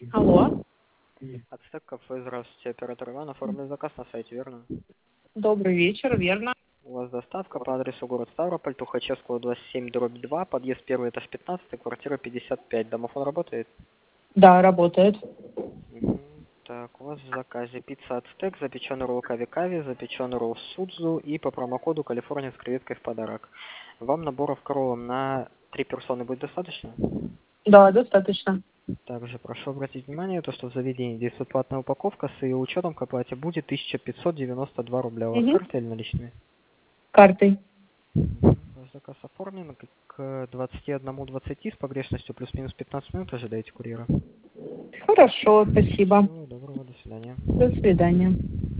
Алло, Ацтек кафе, здравствуйте, оператор Иван, оформлен заказ на сайте, верно? добрый вечер, верно. У вас доставка по адресу город Ставрополь, Тухачевского, 27/2, подъезд 1, этаж 15, квартира 55. Домофон работает? Да, работает. Мгм. Так, у вас в заказе пицца Ацтек, запеченный ролл кави-кави, запеченный ролл судзу и по промокоду Калифорния с креветкой в подарок. Вам наборов кроллом на 3 персоны будет достаточно? Да, достаточно. Также прошу обратить внимание, то, что в заведении действует платная упаковка с ее учетом к оплате будет 1592 рубля. У вас Угу. карта или наличные? Картой. Ваш заказ оформлен к 21:20 с погрешностью плюс-минус 15 минут. Ожидаете курьера. Хорошо, спасибо. Всего доброго, до свидания. До свидания.